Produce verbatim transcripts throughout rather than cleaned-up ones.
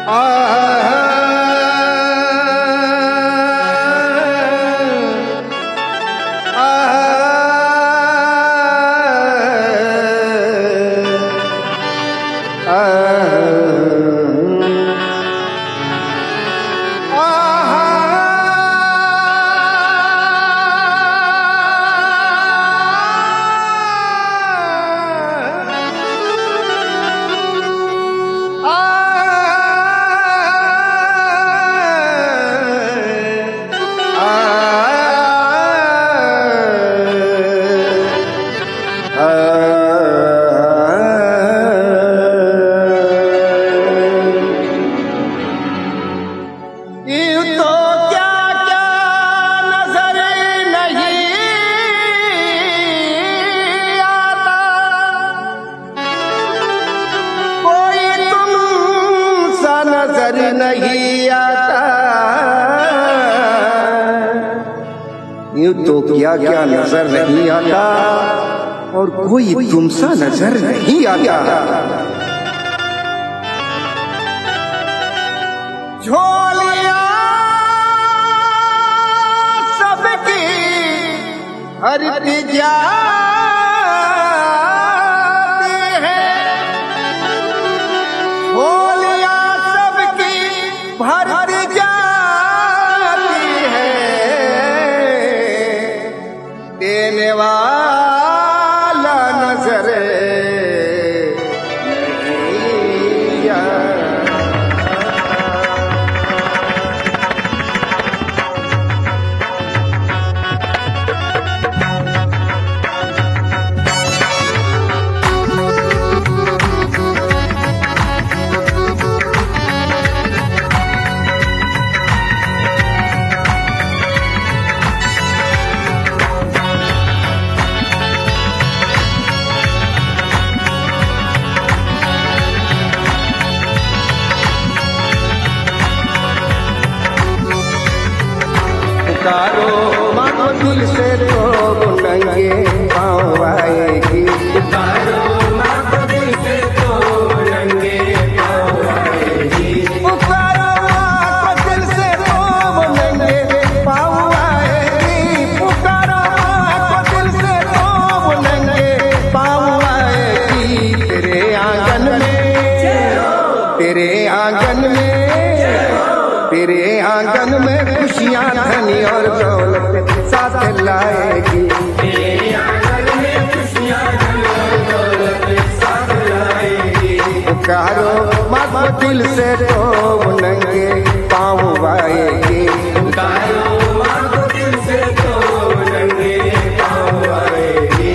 नहीं आता यूं तो क्या क्या नजर नहीं आता और कोई तुमसा नजर नहीं आता। झोलियां सबकी हरती जाती है, झोलियां सबकी भरती जाती है, देने वाला नजर नहीं आता। पुकारो माँ को दिल से तो नंगे पाँव आएगी, पुकारो माँ को दिल से तो नंगे पाँव आएगी, पुकारो माँ को दिल से तो नंगे पाँव आएगी, पुकारो माँ को दिल से तो नंगे पाँव आएगी। तेरे आंगन में, तेरे आंगन में, तेरे आंगन में खुशियां धनी और दौलत साथ लाएगी, तेरे आंगन में खुशियां धनी और दौलत साथ लाएगी। पुकारो माँ को दिल से तो नंगे पाँव आएगी, पुकारो माँ को दिल से तो नंगे पाँव आएगी।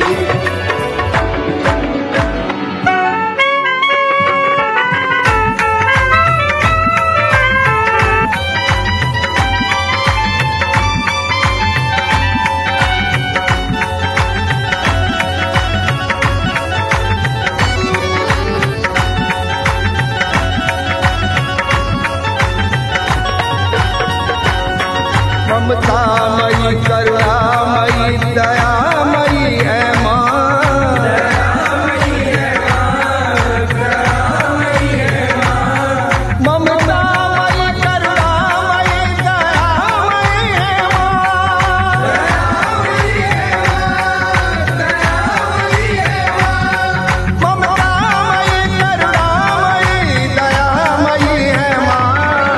ममतामयी करुणामयी दयामयी है माँ, दयामयी है माँ, दयामयी है माँ। ममतामयी करुणामयी दयामयी है माँ, दयामयी है माँ, दयामयी है माँ। ममतामयी करुणामयी दयामयी है माँ।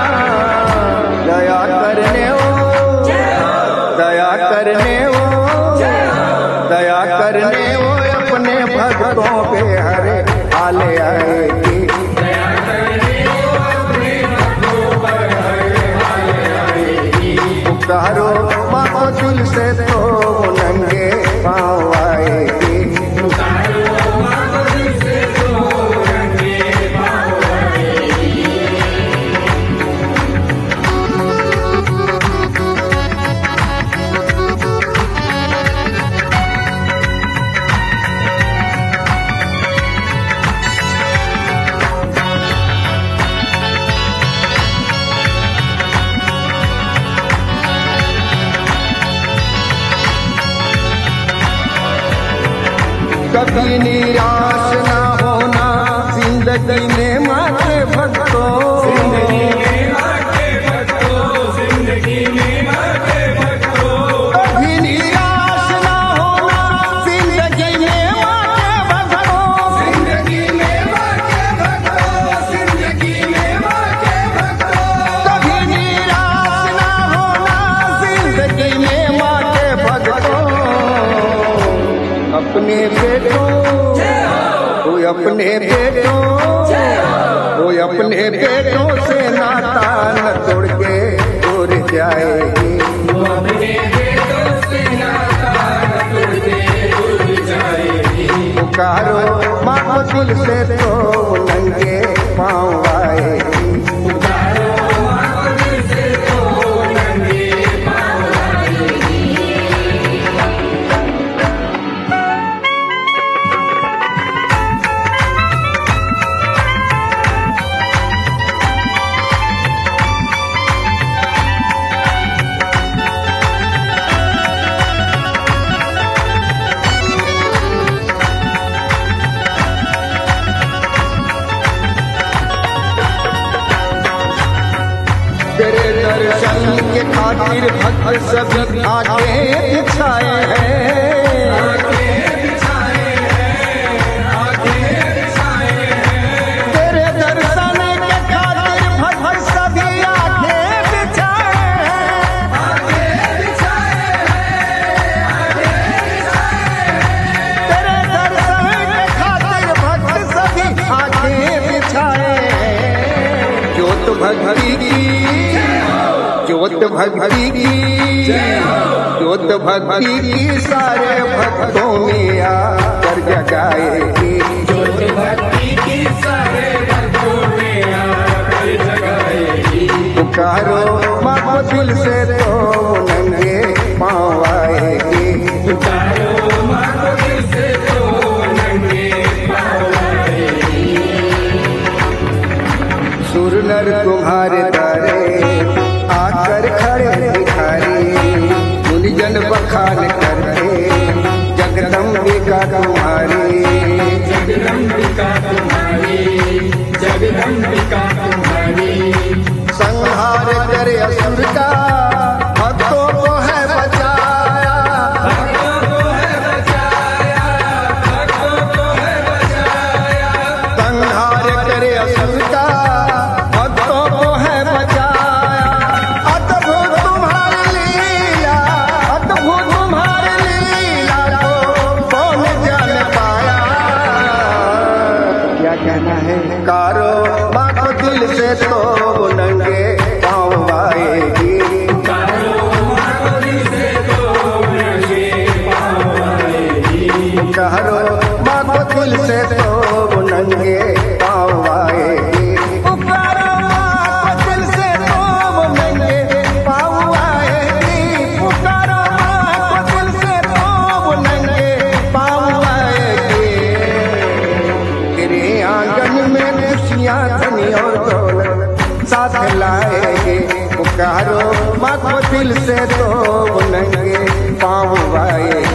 दया करने दया करने वो, दया करने वो अपने भक्तों पे हरे आले आएगी, दया करने वो अपने भक्तों पर हरे आले आएगी। पुकारो माँ को दिल से तो नंगे पाँव आएगी, पुकारो माँ को दिल से तो नंगे पाँव आएगी। कभी निराश ना होना जिंदगी में माँ के भक्तों, अपने बेटों वो अपने बेटों से नाता न तोड़ के दूर जाएगी। वो अपने बेटों से नाता न तोड़ के दूर जाएगी। पुकारो माँ को दिल से तो नंगे पाँव आएगी। पुकारो माँ को दिल से तो नंगे पाँव आएगी। तेरे दर्शन के खातिर भक्त सभी आगे बिछाए हैं। आगे बिछाए हैं, आगे बिछाए हैं। तेरे दर्शन के खातिर भक्त सभी आगे बिछाए हैं। आगे बिछाए हैं, आगे बिछाए हैं। तेरे दर्शन के खातिर भक्त सभी आगे बिछाए हैं। ज्योत भक्ति की ज्योत भक्ति की ज्योत भक्ति की सारे भक्तों में आकर जगाएगी। ज्योत भक्ति की सारे भक्तों में आकर जगाएगी। पुकारो माँ को दिल से तो नंगे पाँव आएगी। पुकारो माँ को दिल से तो नंगे पाँव आएगी। सुर नर तुम्हारे तारे आकर खड़े भिखारी मुनिजन बखान करते जगदम्बिका तुम्हारी। जगदम्बिका तुम्हारी, जगदम्बिका तुम्हारी। संहार करे असुर का भक्तों को है बचाया। भक्तों को है बचाया, भक्तों को है बचाया। संहार करे असुर का भक्तों को है बचाया। कहना है कारो माँ को दिल से तो नंगे पाँव आएगी। कारो माँ को दिल से तो नंगे पाँव आएगी। कारो माँ को दिल से तो नंगे पाँव आएगी। पुकारो माँ को दिल से तो नंगे पाँव आएगी। पुकारो माँ को दिल से तो नंगे पाँव आएगी। तेरे आंगन में खुशियाँ धनी और दौलत साथ लाएंगे। पुकारो माँ को दिल से तो नंगे पाँव आएगी।